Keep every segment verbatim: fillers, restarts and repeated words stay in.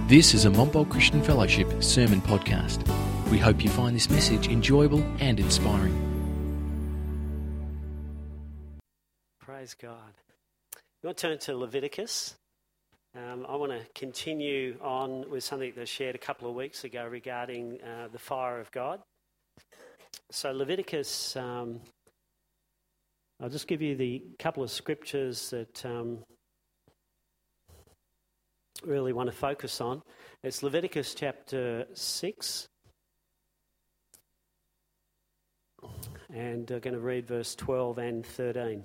This is a Montbult Christian Fellowship sermon podcast. We hope you find this message enjoyable and inspiring. Praise God. You want to turn to Leviticus? Um, I want to continue on with something that I shared a couple of weeks ago regarding uh, the fire of God. So Leviticus, um, I'll just give you the couple of scriptures that um, really want to focus on. It's Leviticus chapter six. And I'm going to read verse twelve and thirteen.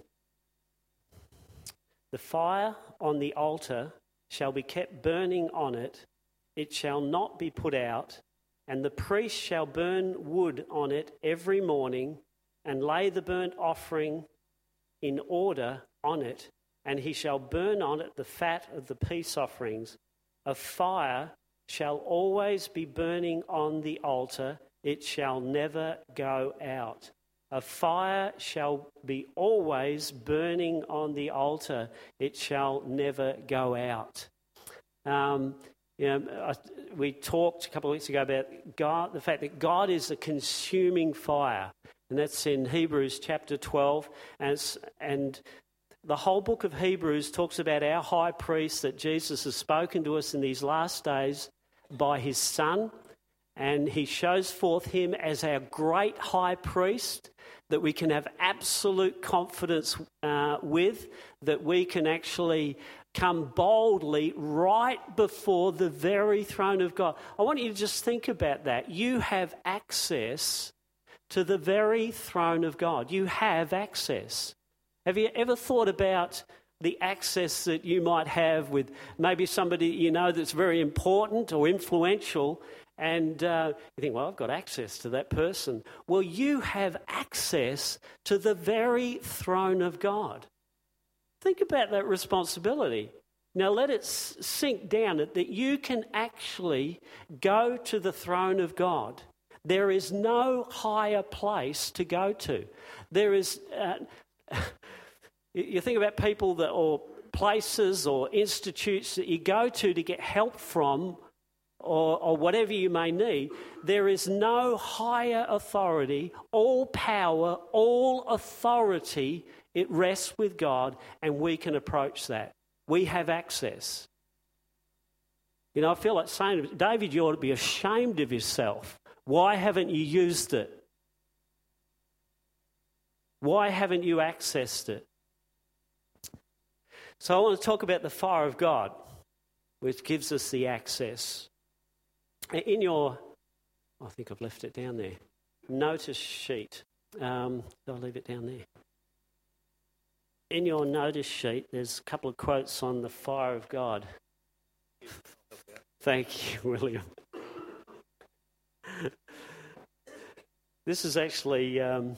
The fire on the altar shall be kept burning on it, it shall not be put out, and the priest shall burn wood on it every morning, and lay the burnt offering in order on it, and he shall burn on it the fat of the peace offerings. A fire shall always be burning on the altar, it shall never go out. A fire shall be always burning on the altar, it shall never go out. Um, you know, I, we talked a couple of weeks ago about God, the fact that God is a consuming fire, and that's in Hebrews chapter twelve, and, it's, and the whole book of Hebrews talks about our high priest that Jesus has spoken to us in these last days by his Son, and he shows forth him as our great high priest that we can have absolute confidence uh, with, that we can actually come boldly right before the very throne of God. I want you to just think about that. You have access to the very throne of God. You have access. Have you ever thought about the access that you might have with maybe somebody you know that's very important or influential, and uh, you think, well, I've got access to that person. Well, you have access to the very throne of God. Think about that responsibility. Now let it s- sink down that, that you can actually go to the throne of God. There is no higher place to go to. There is... Uh, You think about people that, or places or institutes that you go to to get help from, or, or whatever you may need. There is no higher authority. All power, all authority, it rests with God, and we can approach that. We have access. You know, I feel like saying, David, you ought to be ashamed of yourself. Why haven't you used it? Why haven't you accessed it? So I want to talk about the fire of God, which gives us the access. In your, I think I've left it down there, notice sheet. Um, I'll leave it down there. In your notice sheet, there's a couple of quotes on the fire of God. Thank you, William. This is actually... Um,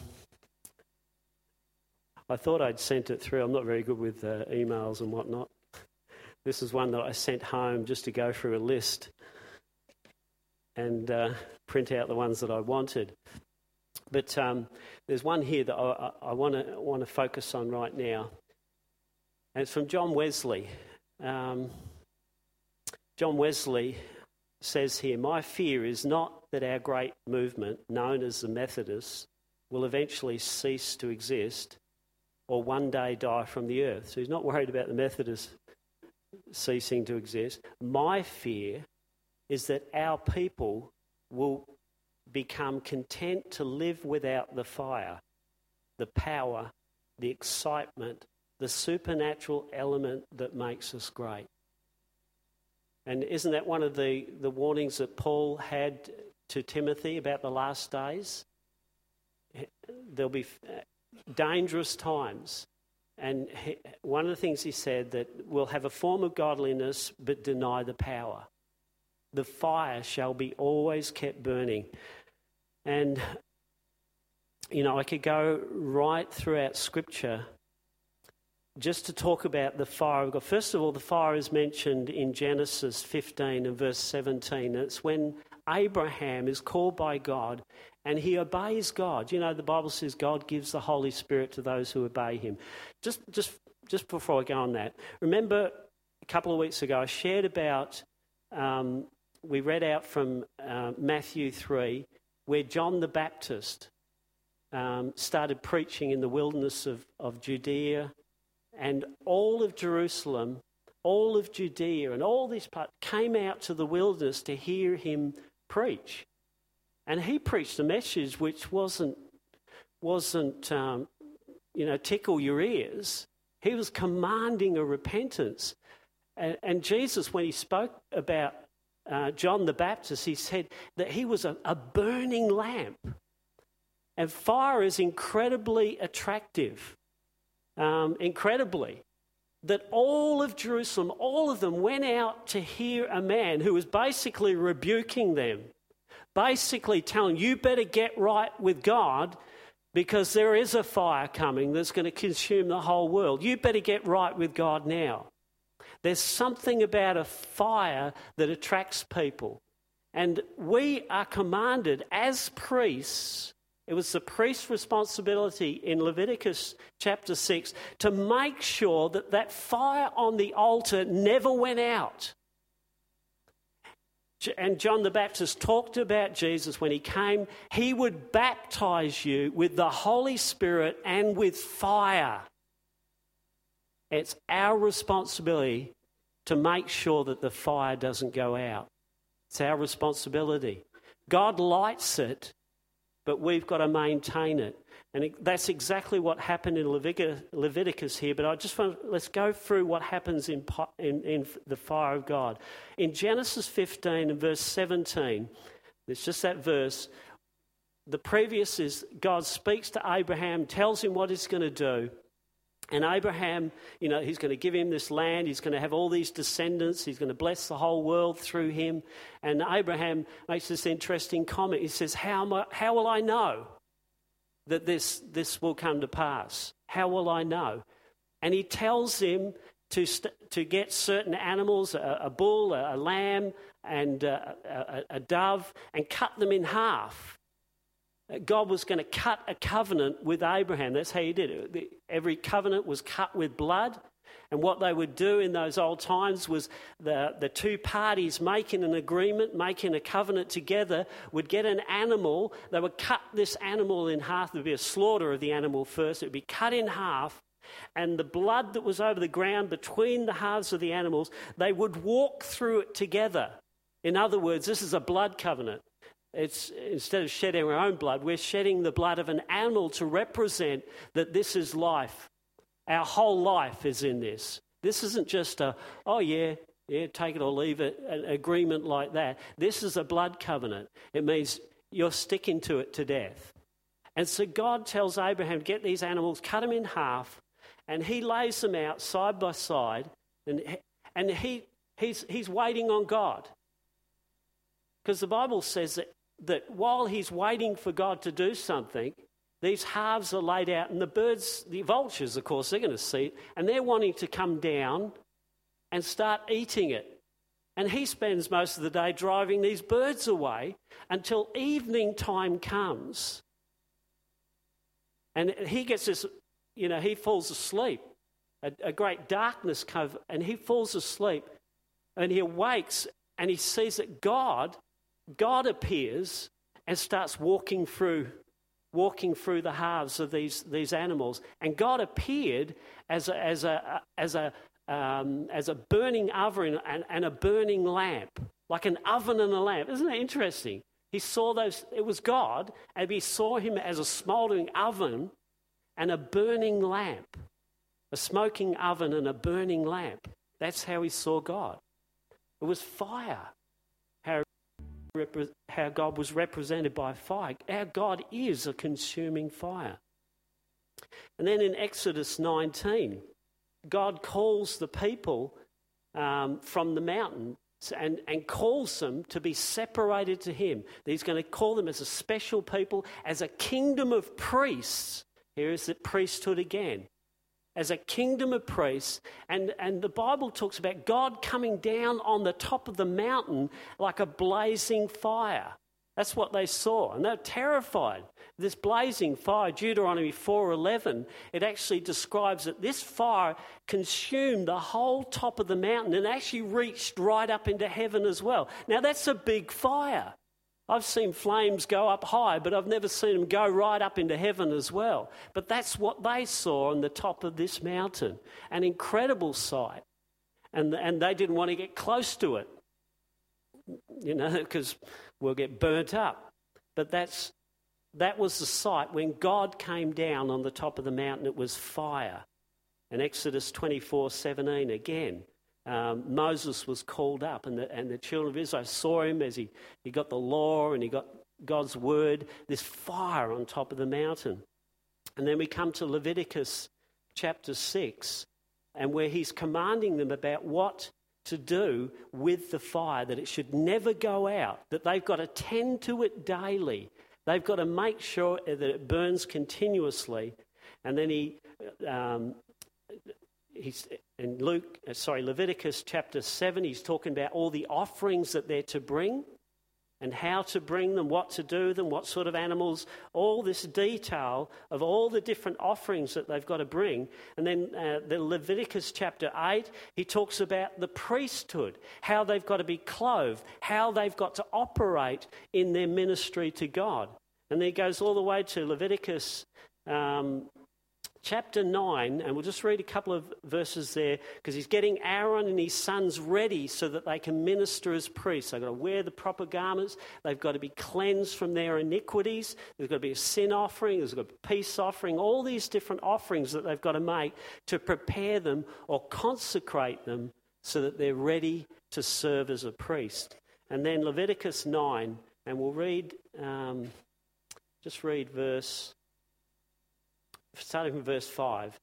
I thought I'd sent it through. I'm not very good with uh, emails and whatnot. This is one that I sent home just to go through a list and uh, print out the ones that I wanted. But um, there's one here that I, I want to want to focus on right now, and it's from John Wesley. Um, John Wesley says here, "My fear is not that our great movement, known as the Methodists, will eventually cease to exist or one day die from the earth." So he's not worried about the Methodists ceasing to exist. My fear is that our people will become content to live without the fire, the power, the excitement, the supernatural element that makes us great. And isn't that one of the, the warnings that Paul had to Timothy about the last days? There'll be dangerous times, and he, one of the things he said that we'll have a form of godliness but deny the power. The fire shall be always kept burning. And you know, I could go right throughout Scripture just to talk about the fire of God. First of all, the fire is mentioned in Genesis fifteen and verse seventeen. It's when Abraham is called by God and he obeys God. You know, the Bible says God gives the Holy Spirit to those who obey him. Just just, just before I go on that, remember a couple of weeks ago I shared about um, we read out from uh, Matthew three, where John the Baptist um, started preaching in the wilderness of, of Judea, and all of Jerusalem, all of Judea, and all this part came out to the wilderness to hear him preach. And he preached a message which wasn't, wasn't um, you know, tickle your ears. He was commanding a repentance. And, and Jesus, when he spoke about uh, John the Baptist, he said that he was a, a burning lamp. And fire is incredibly attractive, um, incredibly. That all of Jerusalem, all of them went out to hear a man who was basically rebuking them, basically telling, you better get right with God because there is a fire coming that's going to consume the whole world. You better get right with God now. There's something about a fire that attracts people. And we are commanded as priests, it was the priest's responsibility in Leviticus chapter six to make sure that that fire on the altar never went out. And John the Baptist talked about Jesus when he came. He would baptize you with the Holy Spirit and with fire. It's our responsibility to make sure that the fire doesn't go out. It's our responsibility. God lights it, but we've got to maintain it. And it, that's exactly what happened in Leviticus, Leviticus here. But I just want let's go through what happens in, in, in the fire of God. In Genesis fifteen and verse seventeen, it's just that verse. The previous is God speaks to Abraham, tells him what he's going to do. And Abraham, you know, he's going to give him this land. He's going to have all these descendants. He's going to bless the whole world through him. And Abraham makes this interesting comment. He says, how, am I, how will I know that this, this will come to pass? How will I know? And he tells him to, st- to get certain animals, a, a bull, a, a lamb, and a, a, a dove, and cut them in half. God was going to cut a covenant with Abraham. That's how he did it. Every covenant was cut with blood. And what they would do in those old times was the, the two parties making an agreement, making a covenant together, would get an animal. They would cut this animal in half. There would be a slaughter of the animal first. It would be cut in half. And the blood that was over the ground between the halves of the animals, they would walk through it together. In other words, this is a blood covenant. It's instead of shedding our own blood, we're shedding the blood of an animal to represent that this is life. Our whole life is in this. This isn't just a, oh yeah, yeah, take it or leave it, an agreement like that. This is a blood covenant. It means you're sticking to it to death. And so God tells Abraham, get these animals, cut them in half, and he lays them out side by side, and, and he he's he's waiting on God. Because the Bible says that that while he's waiting for God to do something, these halves are laid out, and the birds, the vultures, of course, they're going to see it, and they're wanting to come down and start eating it. And he spends most of the day driving these birds away until evening time comes. And he gets this, you know, he falls asleep. A, a great darkness comes, and he falls asleep, and he awakes, and he sees that God... God appears and starts walking through, walking through the halves of these, these animals. And God appeared as a, as a, as a, um, as a burning oven and, and a burning lamp, like an oven and a lamp. Isn't that interesting? He saw those, it was God, and he saw him as a smouldering oven and a burning lamp, a smoking oven and a burning lamp. That's how he saw God. It was fire. How how God was represented by fire. Our God is a consuming fire. And then in Exodus nineteen, God calls the people um, from the mountain and, and calls them to be separated to him. He's going to call them as a special people, as a kingdom of priests. Here is the priesthood again. As a kingdom of priests, and, and the Bible talks about God coming down on the top of the mountain like a blazing fire. That's what they saw, and they're terrified. This blazing fire, Deuteronomy four eleven, it actually describes that this fire consumed the whole top of the mountain and actually reached right up into heaven as well. Now, that's a big fire. I've seen flames go up high, but I've never seen them go right up into heaven as well. But that's what they saw on the top of this mountain, an incredible sight. And, and they didn't want to get close to it, you know, because we'll get burnt up. But that's that was the sight when God came down on the top of the mountain. It was fire. And Exodus twenty-four seventeen again, um, Moses was called up, and the, and the children of Israel saw him as he, he got the law and he got God's word, this fire on top of the mountain. And then we come to Leviticus chapter six, and where he's commanding them about what to do with the fire, that it should never go out, that they've got to tend to it daily. They've got to make sure that it burns continuously. And then he, um, he's in Luke, sorry, Leviticus chapter seven, he's talking about all the offerings that they're to bring and how to bring them, what to do with them, what sort of animals, all this detail of all the different offerings that they've got to bring. And then uh, the Leviticus chapter eight, he talks about the priesthood, how they've got to be clothed, how they've got to operate in their ministry to God. And then he goes all the way to Leviticus um, chapter nine, and we'll just read a couple of verses there, because he's getting Aaron and his sons ready so that they can minister as priests. They've got to wear the proper garments. They've got to be cleansed from their iniquities. There's got to be a sin offering. There's got to be a peace offering. All these different offerings that they've got to make to prepare them or consecrate them so that they're ready to serve as a priest. And then Leviticus nine, and we'll read, um, just read verse... starting from verse five.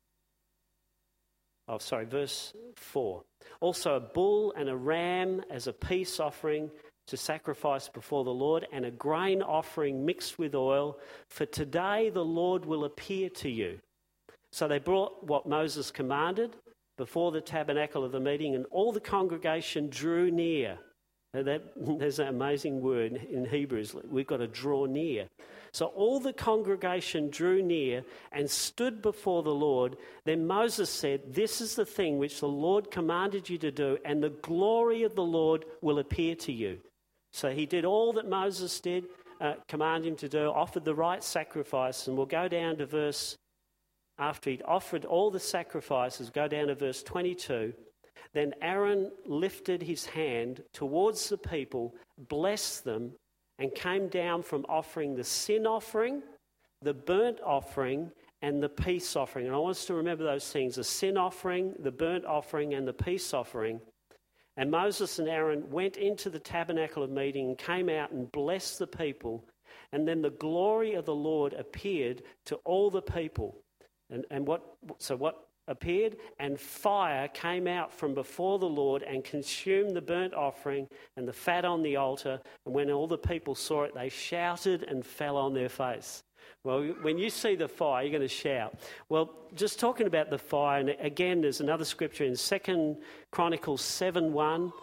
Oh, sorry, verse four. Also a bull and a ram as a peace offering to sacrifice before the Lord, and a grain offering mixed with oil. For today the Lord will appear to you. So they brought what Moses commanded before the tabernacle of the meeting, and all the congregation drew near. Now that, there's an amazing word in Hebrew. We've got to draw near. So all the congregation drew near and stood before the Lord. Then Moses said, "This is the thing which the Lord commanded you to do, and the glory of the Lord will appear to you." So he did all that Moses did, uh, commanded him to do, offered the right sacrifice. And we'll go down to verse, after he'd offered all the sacrifices, go down to verse twenty-two. Then Aaron lifted his hand towards the people, blessed them, and came down from offering the sin offering, the burnt offering, and the peace offering. And I want us to remember those things, the sin offering, the burnt offering, and the peace offering. And Moses and Aaron went into the tabernacle of meeting and came out and blessed the people. And then the glory of the Lord appeared to all the people. And, and what? So what appeared? And fire came out from before the Lord and consumed the burnt offering and the fat on the altar. And when all the people saw it, they shouted and fell on their face. Well, when you see the fire, you're going to shout. Well, just talking about the fire, and again, there's another scripture in Second Chronicles seven one.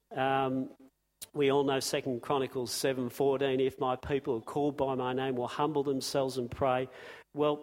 Um, we all know Second Chronicles seven fourteen. If my people are called by my name will humble themselves and pray. Well,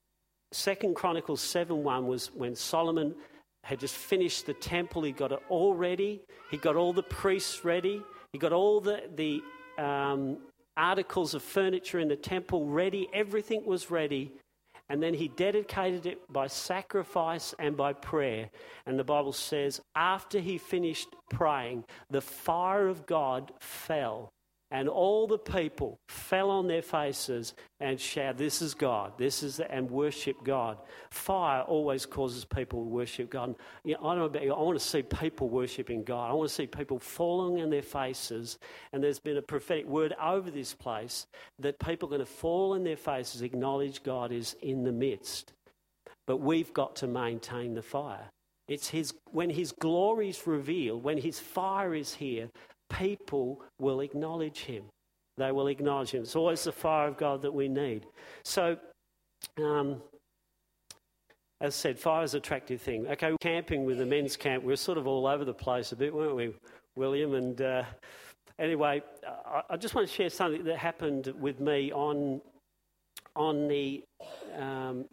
Second Chronicles seven one was when Solomon had just finished the temple. He got it all ready. He got all the priests ready. He got all the the um, articles of furniture in the temple ready. Everything was ready. And then he dedicated it by sacrifice and by prayer. And the Bible says after he finished praying, the fire of God fell. And all the people fell on their faces and shouted, "This is God, this is the," and worship God. Fire always causes people to worship God. You know, I don't know about you, I want to see people worshiping God. I want to see people falling on their faces. And there's been a prophetic word over this place that people are going to fall on their faces, acknowledge God is in the midst. But we've got to maintain the fire. It's his when his glory is revealed, when his fire is here, people will acknowledge him. They will acknowledge him. It's always the fire of God that we need. So, um, as I said, fire is an attractive thing. Okay, we're camping with the men's camp. We were sort of all over the place a bit, weren't we, William? And uh, anyway, I, I just want to share something that happened with me on on the um,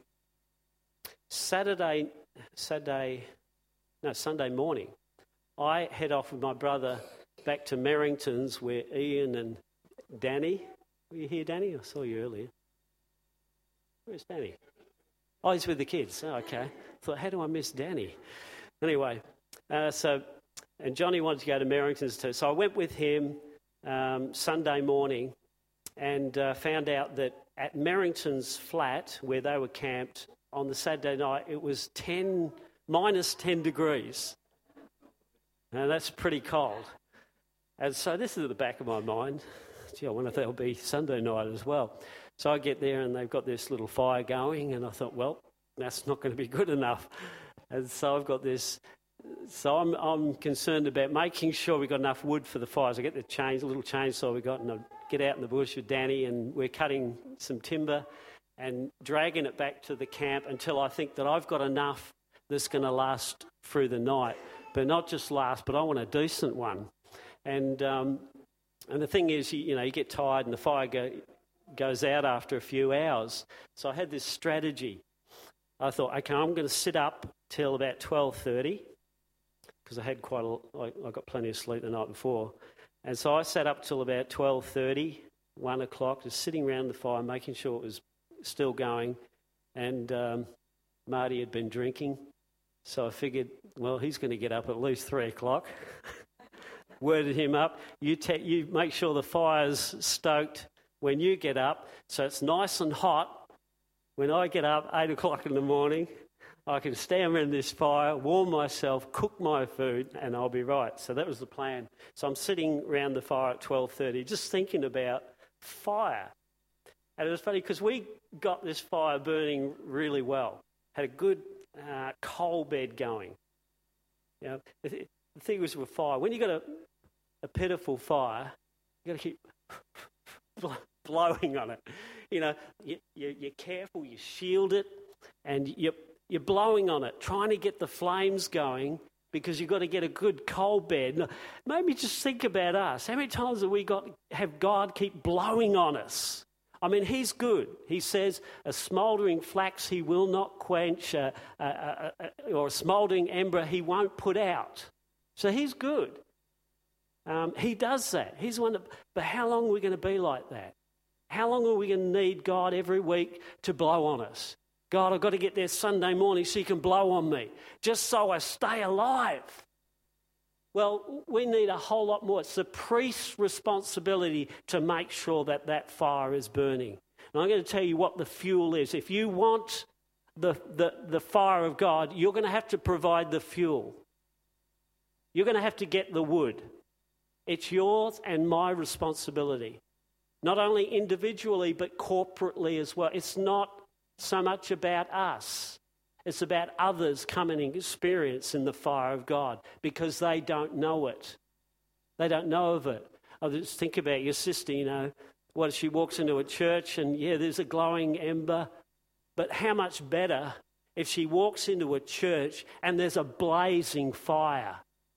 Saturday, Saturday, no Sunday morning. I head off with my brother back to Merrington's, where Ian and Danny. Were you here, Danny? I saw you earlier. Where's Danny? Oh, he's with the kids. Oh, okay. Thought, how do I miss Danny? Anyway, uh, so, and Johnny wanted to go to Merrington's too. So I went with him um, Sunday morning and uh, found out that at Merrington's flat, where they were camped, on the Saturday night, it was ten, minus ten degrees. And that's pretty cold. And so this is at the back of my mind. Gee, I wonder if there'll be Sunday night as well. So I get there and they've got this little fire going, and I thought, well, that's not going to be good enough. And so I've got this. So I'm I'm concerned about making sure we've got enough wood for the fires. I get the change, a little chainsaw we got, and I get out in the bush with Danny, and we're cutting some timber and dragging it back to the camp until I think that I've got enough that's going to last through the night. But not just last, but I want a decent one. And um, and the thing is, you, you know, you get tired and the fire go, goes out after a few hours. So I had this strategy. I thought, okay, I'm going to sit up till about twelve thirty because I had quite a, I, I got plenty of sleep the night before. And so I sat up till about twelve thirty, one o'clock, just sitting around the fire, making sure it was still going. And um, Marty had been drinking. So I figured, well, he's going to get up at least three o'clock. Worded him up. You, te- you make sure the fire's stoked when you get up, so it's nice and hot. When I get up, eight o'clock in the morning, I can stand around this fire, warm myself, cook my food, and I'll be right. So that was the plan. So I'm sitting around the fire at twelve thirty, just thinking about fire. And it was funny because we got this fire burning really well. Had a good uh, coal bed going. You know, the, th- the thing was with fire, when you got a, a pitiful fire, you got to keep blowing on it. You know, you, you, you're careful, you shield it, and you're, you're blowing on it, trying to get the flames going because you've got to get a good coal bed. Now, maybe just think about us. How many times have we got have God keep blowing on us? I mean, he's good. He says, a smouldering flax he will not quench, uh, uh, uh, uh, or a smouldering ember he won't put out. So he's good. Um, he does that. He's the one that, but how long are we going to be like that? How long are we going to need God every week to blow on us? God, I've got to get there Sunday morning so you can blow on me, just so I stay alive. Well, we need a whole lot more. It's the priest's responsibility to make sure that that fire is burning. And I'm going to tell you what the fuel is. If you want the, the, the fire of God, you're going to have to provide the fuel. You're going to have to get the wood. It's yours and my responsibility. Not only individually, but corporately as well. It's not so much about us. It's about others coming and experiencing the fire of God because they don't know it. They don't know of it. I just think about your sister, you know, what if she walks into a church and, yeah, there's a glowing ember, but how much better if she walks into a church and there's a blazing fire.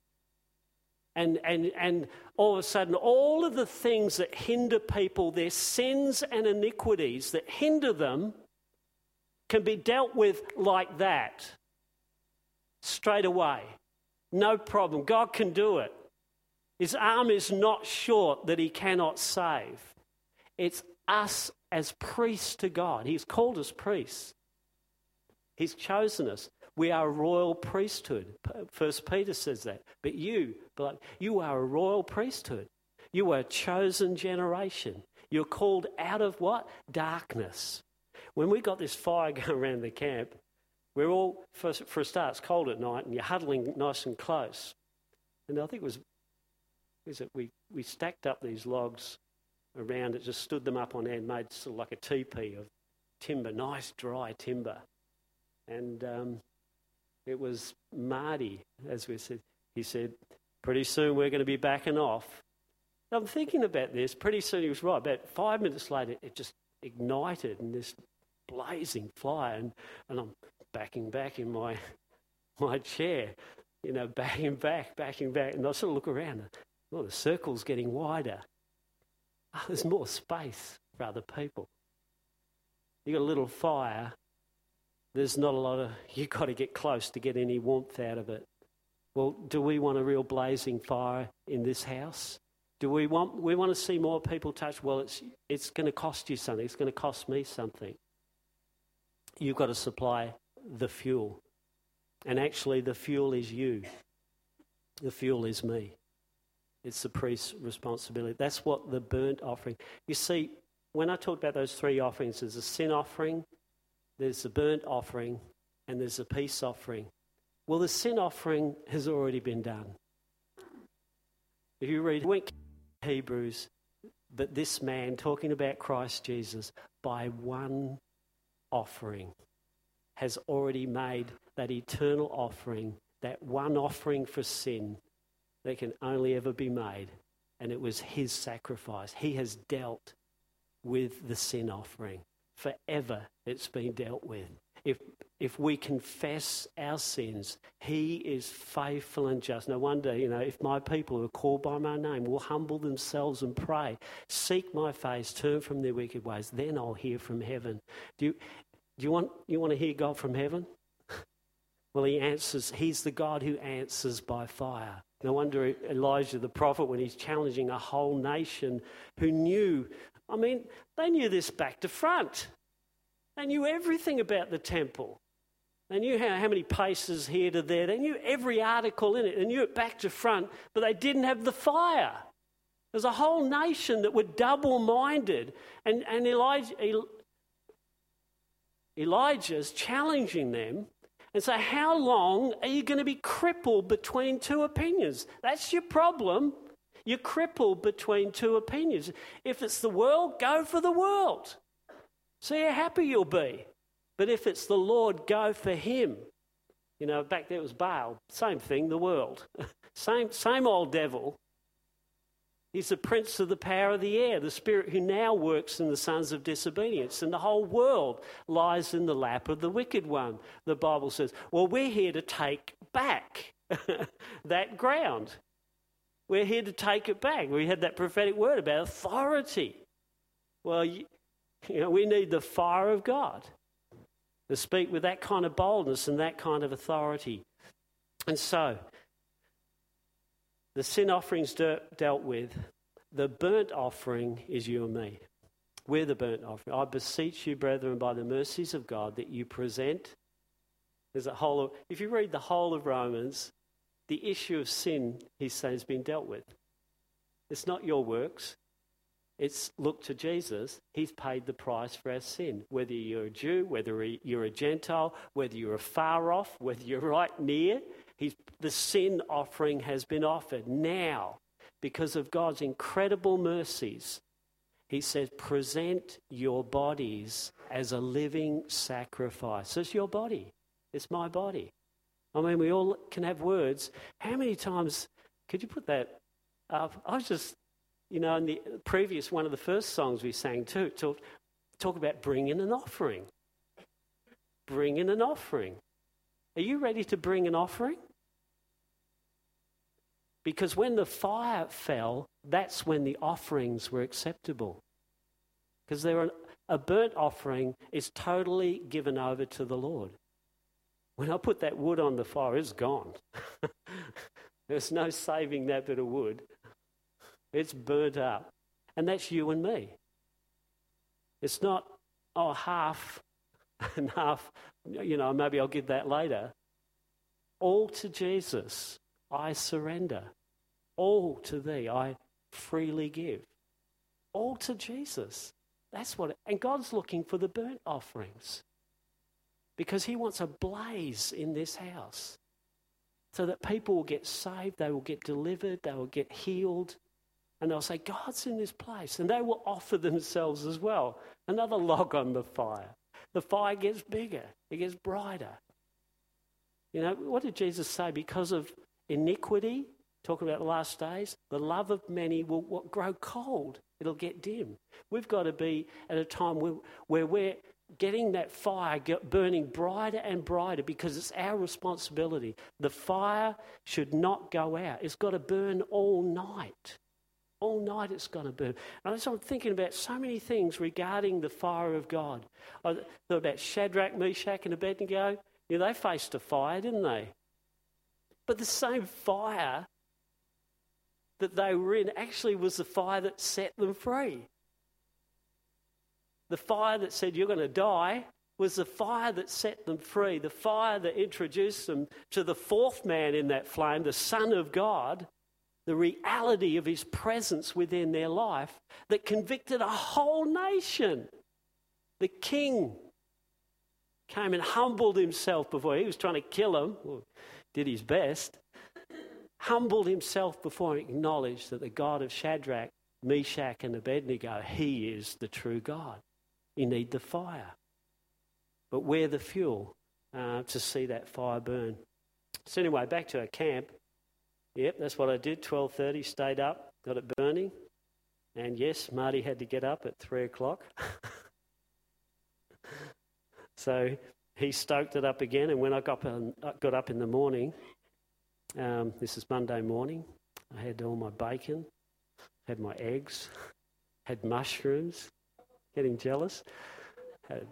And, and, and all of a sudden, all of the things that hinder people, their sins and iniquities that hinder them, can be dealt with like that, straight away. No problem. God can do it. His arm is not short that he cannot save. It's us as priests to God. He's called us priests. He's chosen us. We are a royal priesthood. First Peter says that. But you, beloved, you are a royal priesthood. You are a chosen generation. You're called out of what? Darkness. When we got this fire going around the camp, we're all, for, for a start, it's cold at night and you're huddling nice and close. And I think it was, is it we, we stacked up these logs around it, just stood them up on end, made sort of like a teepee of timber, nice dry timber. And um, it was Marty, as we said, he said, pretty soon we're going to be backing off. And I'm thinking about this, pretty soon he was right. About five minutes later, it just ignited in this blazing fire, and, and I'm backing back in my my chair, you know, backing back, backing back, and I sort of look around. Well, the circle's getting wider. Oh, there's more space for other people. You got a little fire. There's not a lot of, you've got to get close to get any warmth out of it. Well, do we want a real blazing fire in this house? Do we want we want to see more people touch? Well, it's it's going to cost you something. It's going to cost me something. You've got to supply the fuel. And actually the fuel is you. The fuel is me. It's the priest's responsibility. That's what the burnt offering. You see, when I talk about those three offerings, there's a sin offering, there's the burnt offering, and there's a peace offering. Well, the sin offering has already been done. If you read Hebrews, but this man, talking about Christ Jesus, by one offering has already made that eternal offering, that one offering for sin that can only ever be made. And it was his sacrifice. He has dealt with the sin offering. Forever it's been dealt with. If if we confess our sins, he is faithful and just. No wonder, you know, if my people who are called by my name will humble themselves and pray, seek my face, turn from their wicked ways, then I'll hear from heaven. Do you, do you want you want to hear God from heaven? Well, he answers. He's the God who answers by fire. No wonder Elijah the prophet, when he's challenging a whole nation who knew, I mean, they knew this back to front. They knew everything about the temple. They knew how, how many paces here to there. They knew every article in it. They knew it back to front, but they didn't have the fire. There's a whole nation that were double-minded. And, and Elijah, Elijah's challenging them and say, how long are you going to be crippled between two opinions? That's your problem. You're crippled between two opinions. If it's the world, go for the world. See how happy you'll be. But if it's the Lord, go for him. You know, back there it was Baal. Same thing, the world. same, same old devil. He's the prince of the power of the air, the spirit who now works in the sons of disobedience. And the whole world lies in the lap of the wicked one. The Bible says, well, we're here to take back that ground. We're here to take it back. We had that prophetic word about authority. Well, you, you know, we need the fire of God to speak with that kind of boldness and that kind of authority. And so, the sin offering's de- dealt with. The burnt offering is you and me. We're the burnt offering. I beseech you, brethren, by the mercies of God, that you present. There's a whole of, if you read the whole of Romans, the issue of sin, he says, has been dealt with. It's not your works. It's look to Jesus. He's paid the price for our sin. Whether you're a Jew, whether you're a Gentile, whether you're far off, whether you're right near, he's, the sin offering has been offered. Now, because of God's incredible mercies, he says, present your bodies as a living sacrifice. It's your body. It's my body. I mean, we all can have words. How many times, could you put that up? I was just, you know, in the previous, one of the first songs we sang too, talk, talk about bringing an offering. Bringing an offering. Are you ready to bring an offering? Because when the fire fell, that's when the offerings were acceptable. Because there are, a burnt offering is totally given over to the Lord. When I put that wood on the fire, it's gone. There's no saving that bit of wood. It's burnt up. And that's you and me. It's not, oh, half and half, you know, maybe I'll give that later. All to Jesus I surrender. All to thee I freely give. All to Jesus. That's what it, and God's looking for the burnt offerings. Because he wants a blaze in this house. So that people will get saved, they will get delivered, they will get healed. And they'll say, God's in this place. And they will offer themselves as well. Another log on the fire. The fire gets bigger. It gets brighter. You know, what did Jesus say? Because of iniquity, talking about the last days, the love of many will what, grow cold. It'll get dim. We've got to be at a time where, where we're, getting that fire get burning brighter and brighter, because it's our responsibility. The fire should not go out. It's got to burn all night. All night it's going to burn. And I'm thinking about so many things regarding the fire of God. I thought about Shadrach, Meshach and Abednego. You know, they faced a fire, didn't they? But the same fire that they were in actually was the fire that set them free. The fire that said you're going to die was the fire that set them free. The fire that introduced them to the fourth man in that flame, the Son of God, the reality of his presence within their life that convicted a whole nation. The king came and humbled himself before. He was trying to kill him, or did his best. Humbled himself before and acknowledged that the God of Shadrach, Meshach and Abednego, he is the true God. You need the fire. But we're the fuel uh, to see that fire burn. So anyway, back to our camp. Yep, that's what I did. twelve thirty, stayed up, got it burning. And yes, Marty had to get up at three o'clock. So he stoked it up again. And when I got up, um, got up in the morning, um, this is Monday morning, I had all my bacon, had my eggs, had mushrooms, getting jealous, had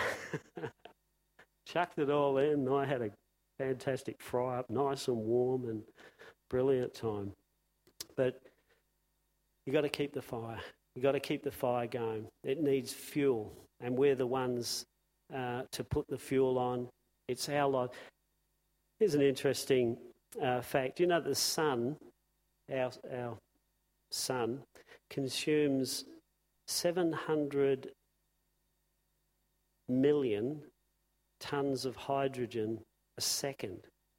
chucked it all in. I had a fantastic fry up, nice and warm and brilliant time. But you got to keep the fire. You got to keep the fire going. It needs fuel, and we're the ones uh, to put the fuel on. It's our life. Here's an interesting uh, fact. You know, the sun, our our sun, consumes seven hundred million tons of hydrogen a second.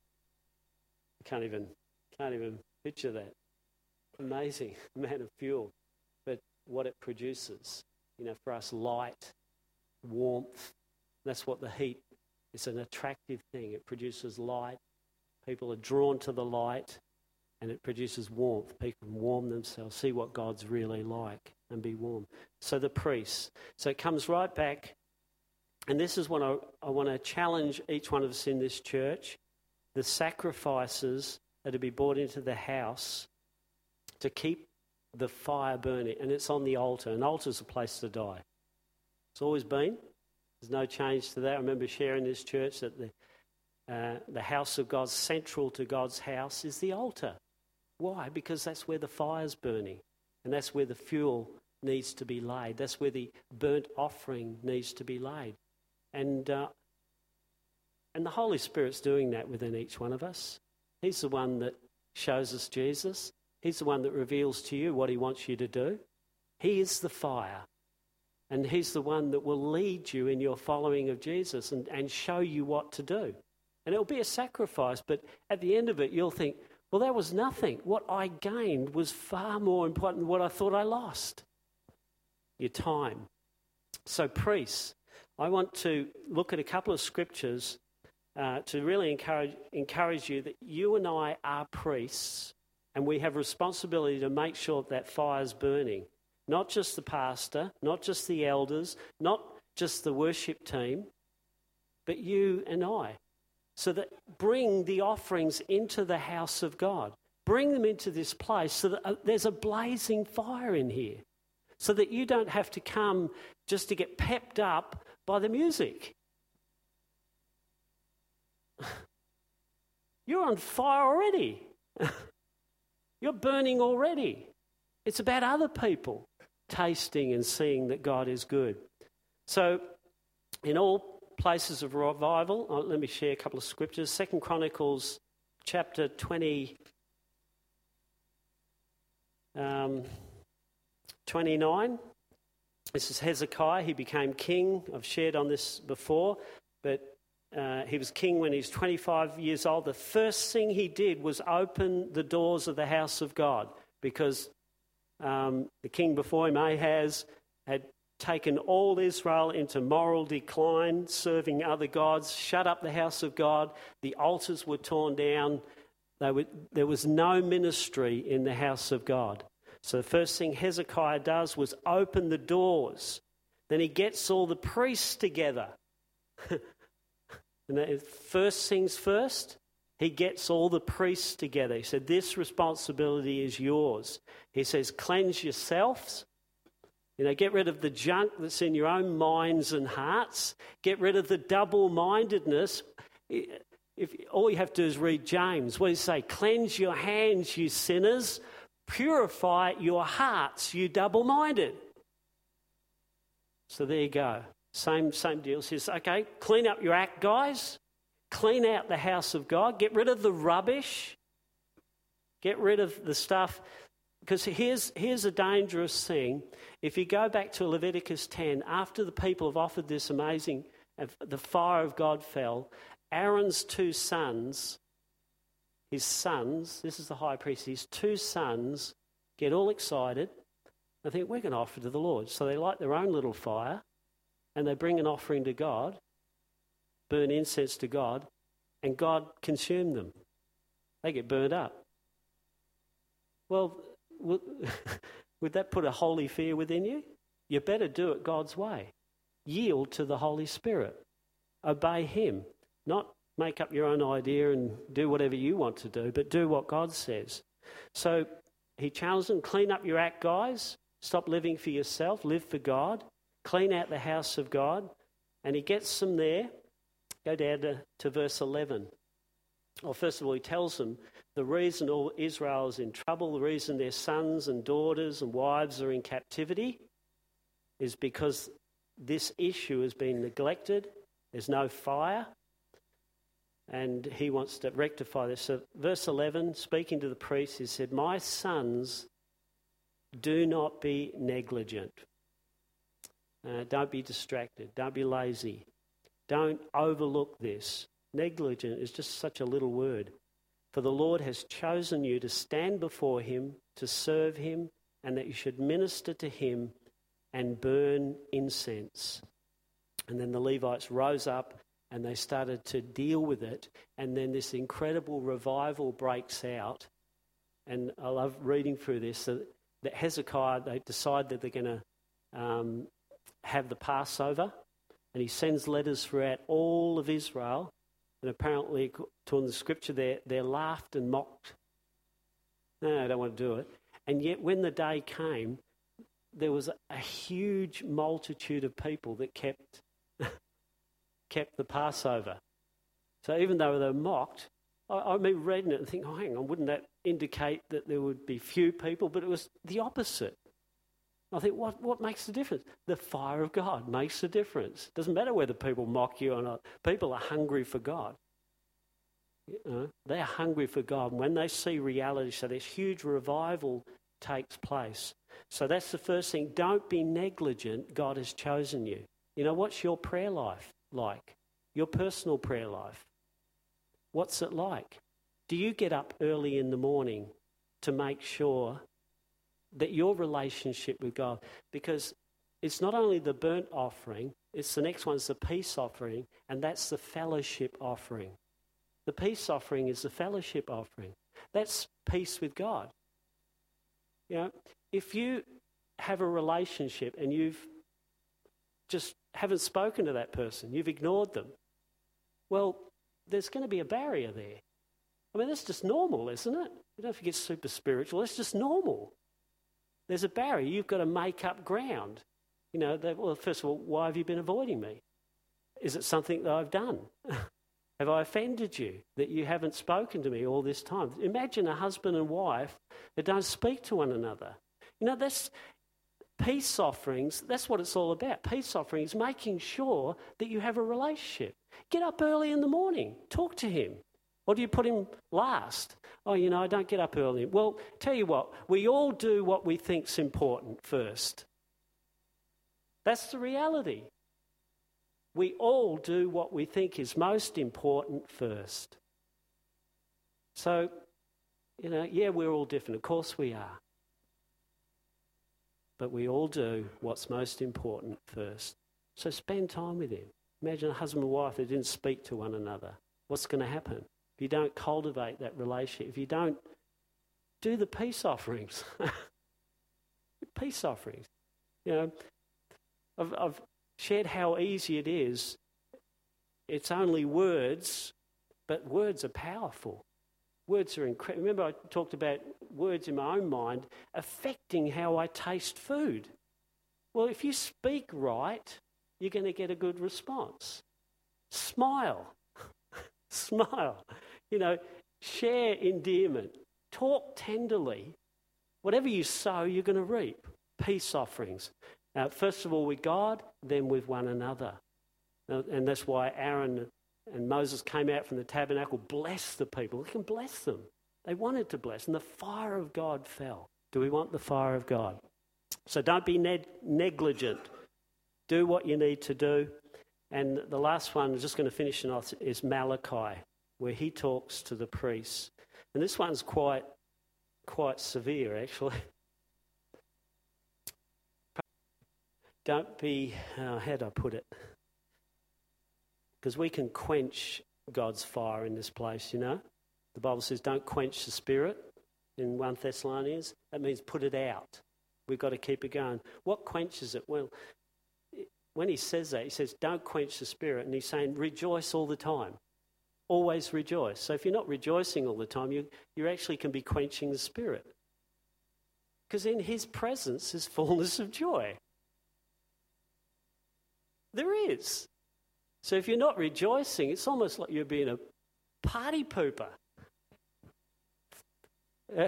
I can't even can't even picture that. Amazing amount of fuel. But what it produces, you know, for us, light, warmth, that's what the heat is. An attractive thing. It produces light. People are drawn to the light, and it produces warmth. People can warm themselves, see what God's really like, and be warm. So the priests. So it comes right back, and this is what I, I want to challenge each one of us in this church. The sacrifices that to be brought into the house to keep the fire burning, and it's on the altar. An altar's a place to die. It's always been. There's no change to that. I remember sharing this church that the uh, the house of God, central to God's house, is the altar. Why? Because that's where the fire's burning, and that's where the fuel needs to be laid. That's where the burnt offering needs to be laid, and uh, and the Holy Spirit's doing that within each one of us. He's the one that shows us Jesus. He's the one that reveals to you what he wants you to do. He is the fire. And he's the one that will lead you in your following of Jesus and, and show you what to do. And it'll be a sacrifice, but at the end of it, you'll think, well, that was nothing. What I gained was far more important than what I thought I lost. Your time. So priests, I want to look at a couple of scriptures uh, to really encourage, encourage you that you and I are priests, and we have responsibility to make sure that, that fire's burning. Not just the pastor, not just the elders, not just the worship team, but you and I. So that bring the offerings into the house of God. Bring them into this place so that uh, there's a blazing fire in here. So that you don't have to come just to get pepped up by the music. You're on fire already. You're burning already. It's about other people tasting and seeing that God is good. So in all places of revival, oh, let me share a couple of scriptures. Second Chronicles chapter twenty, um, twenty-nine. This is Hezekiah. He became king. I've shared on this before, but uh, he was king when he was twenty-five years old. The first thing he did was open the doors of the house of God, because Um, the king before him, Ahaz, had taken all Israel into moral decline, serving other gods, shut up the house of God. The altars were torn down. They were, there was no ministry in the house of God. So the first thing Hezekiah does was open the doors Then he gets all the priests together. And first things first, he gets all the priests together. He said, this responsibility is yours. He says, cleanse yourselves. You know, get rid of the junk that's in your own minds and hearts. Get rid of the double-mindedness. If all you have to do is read James. What does he say? Cleanse your hands, you sinners. Purify your hearts, you double-minded. So there you go. Same, same deal. He says, okay, clean up your act, guys. Clean out the house of God. Get rid of the rubbish. Get rid of the stuff. Because here's, here's a dangerous thing. If you go back to Leviticus ten, after the people have offered this amazing, the fire of God fell, Aaron's two sons, his sons, this is the high priest, his two sons get all excited. They think, we're going to offer to the Lord. So they light their own little fire and they bring an offering to God, burn incense to God, and God consumed them. They get burned up. Well, would that put a holy fear within you? You better do it God's way. Yield to the Holy Spirit. Obey him. Not make up your own idea and do whatever you want to do, but do what God says. So he challenged them, clean up your act, guys. Stop living for yourself. Live for God. Clean out the house of God. And he gets them there. Go down to, to verse eleven. Well, first of all, he tells them the reason all Israel is in trouble, the reason their sons and daughters and wives are in captivity is because this issue has been neglected. There's no fire. And he wants to rectify this. So verse eleven, speaking to the priests, he said, my sons, do not be negligent. Uh, don't be distracted. Don't be lazy. Don't overlook this. Negligent is just such a little word. For the Lord has chosen you to stand before him, to serve him, and that you should minister to him and burn incense. And then the Levites rose up and they started to deal with it. And then this incredible revival breaks out. And I love reading through this. So that Hezekiah, they decide that they're going to um, have the Passover. And he sends letters throughout all of Israel. And apparently, according to the scripture, they're, they're laughed and mocked. No, I don't want to do it. And yet when the day came, there was a huge multitude of people that kept kept the Passover. So even though they were mocked, I, I remember reading it and thinking, oh, hang on, wouldn't that indicate that there would be few people? But it was the opposite. I think, what, what makes the difference? The fire of God makes the difference. It doesn't matter whether people mock you or not. People are hungry for God. You know, they're hungry for God. And when they see reality, so this huge revival takes place. So that's the first thing. Don't be negligent. God has chosen you. You know, what's your prayer life like? Your personal prayer life. What's it like? Do you get up early in the morning to make sure that your relationship with God, because it's not only the burnt offering, it's the next one's the peace offering, and that's the fellowship offering. The peace offering is the fellowship offering. That's peace with God. You know, if you have a relationship and you've just haven't spoken to that person, you've ignored them, well, there's going to be a barrier there. I mean, that's just normal, isn't it? You don't have to get super spiritual. It's just normal. There's a barrier. You've got to make up ground. You know, that, well, first of all, why have you been avoiding me? Is it something that I've done? Have I offended you that you haven't spoken to me all this time? Imagine a husband and wife that don't speak to one another. You know, that's peace offerings. That's what it's all about. Peace offerings, making sure that you have a relationship. Get up early in the morning. Talk to him. Or do you put him last? Oh, you know, I don't get up early. Well, tell you what, we all do what we think's important first. That's the reality. We all do what we think is most important first. So, you know, yeah, we're all different. Of course we are. But we all do what's most important first. So spend time with him. Imagine a husband and wife that didn't speak to one another. What's going to happen? If you don't cultivate that relationship, if you don't do the peace offerings, peace offerings, you know, I've, I've shared how easy it is. It's only words, but words are powerful. Words are incredible. Remember I talked about words in my own mind affecting how I taste food. Well, if you speak right, you're going to get a good response. Smile. Smile. You know, share endearment. Talk tenderly. Whatever you sow, you're going to reap. Peace offerings. Now, first of all with God, then with one another. And that's why Aaron and Moses came out from the tabernacle, blessed the people. They can bless them. They wanted to bless, and the fire of God fell. Do we want the fire of God? So don't be neg- negligent. Do what you need to do. And the last one, I'm just going to finish off, is Malachi, where he talks to the priests. And this one's quite, quite severe, actually. Don't be, uh, how do I put it? Because we can quench God's fire in this place, you know. The Bible says don't quench the spirit in First Thessalonians. That means put it out. We've got to keep it going. What quenches it? Well, when he says that, he says don't quench the spirit. And he's saying rejoice all the time. Always rejoice. So if you're not rejoicing all the time, you, you actually can be quenching the spirit. Because in his presence is fullness of joy. There is. So if you're not rejoicing, it's almost like you're being a party pooper. Uh,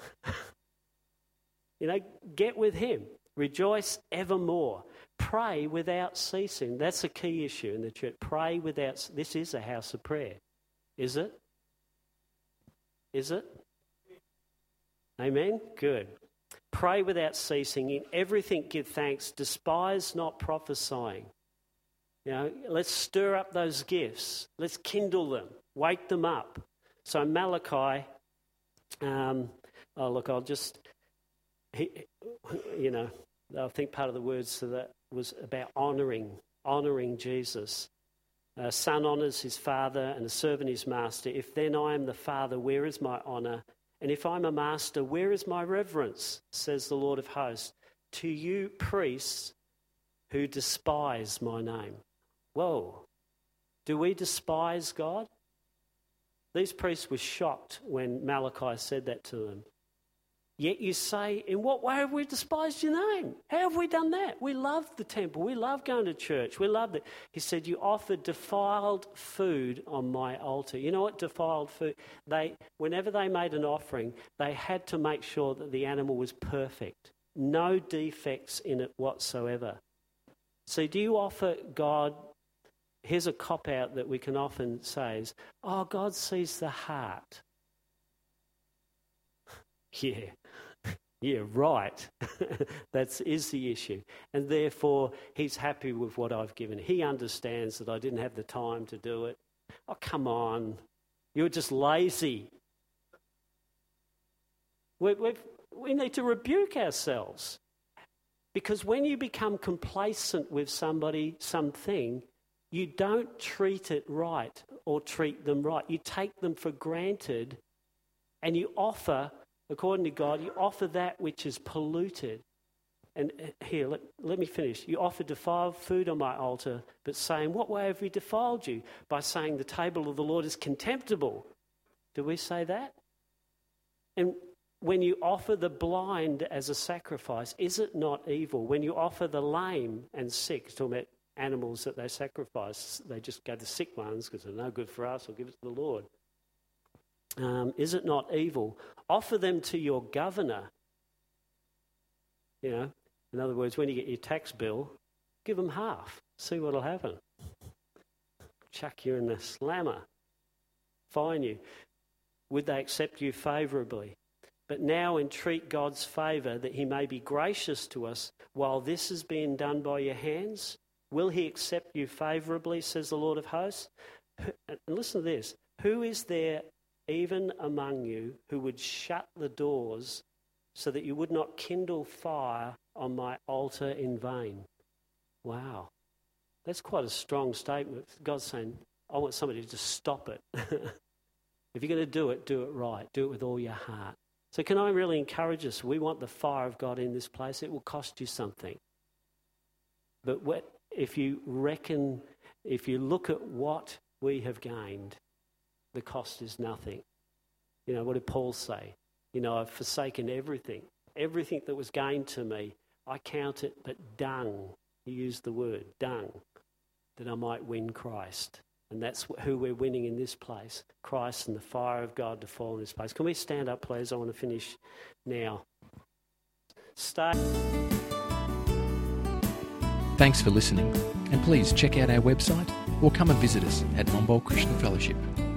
you know, get with him. Rejoice evermore. Pray without ceasing. That's a key issue in the church. Pray without... This is a house of prayer. Is it? Is it? Amen? Good. Pray without ceasing. In everything give thanks. Despise not prophesying. You know, let's stir up those gifts. Let's kindle them. Wake them up. So Malachi, um, oh look, I'll just, he, you know, I think part of the words to that was about honouring, honouring Jesus. A son honours his father and a servant his master. If then I am the father, where is my honour? And if I'm a master, where is my reverence? Says the Lord of hosts. To you priests who despise my name. Whoa, do we despise God? These priests were shocked when Malachi said that to them. Yet you say, in what way have we despised your name? How have we done that? We love the temple. We love going to church. We love it. He said, you offered defiled food on my altar. You know what defiled food? They, whenever they made an offering, they had to make sure that the animal was perfect. No defects in it whatsoever. So do you offer God... Here's a cop-out that we can often say is, oh, God sees the heart. yeah, yeah, right. That is the issue. And therefore, he's happy with what I've given. He understands that I didn't have the time to do it. Oh, come on. You're just lazy. We, we've, we need to rebuke ourselves. Because when you become complacent with somebody, something, you don't treat it right or treat them right. You take them for granted and you offer, according to God, you offer that which is polluted. And here, let, let me finish. You offer defiled food on my altar, but saying, what way have we defiled you? By saying the table of the Lord is contemptible. Do we say that? And when you offer the blind as a sacrifice, is it not evil? When you offer the lame and sick, talking about animals that they sacrifice, they just go to sick ones because they're no good for us, or give it to the Lord. Um, is it not evil? Offer them to your governor. You know, in other words, when you get your tax bill, give them half. See what will happen. Chuck you in the slammer. Fine you. Would they accept you favourably? But now entreat God's favour that he may be gracious to us while this is being done by your hands. Will he accept you favourably, says the Lord of hosts? And listen to this. Who is there even among you who would shut the doors so that you would not kindle fire on my altar in vain? Wow. That's quite a strong statement. God's saying, I want somebody to just stop it. If you're going to do it, do it right. Do it with all your heart. So can I really encourage us? We want the fire of God in this place. It will cost you something. But what, if you reckon, if you look at what we have gained, the cost is nothing. You know, what did Paul say? You know, I've forsaken everything. Everything that was gained to me, I count it but dung. He used the word dung, that I might win Christ. And that's who we're winning in this place, Christ and the fire of God to fall in this place. Can we stand up, please? I want to finish now. Stay. Thanks for listening, and please check out our website or come and visit us at Monbulk Christian Fellowship.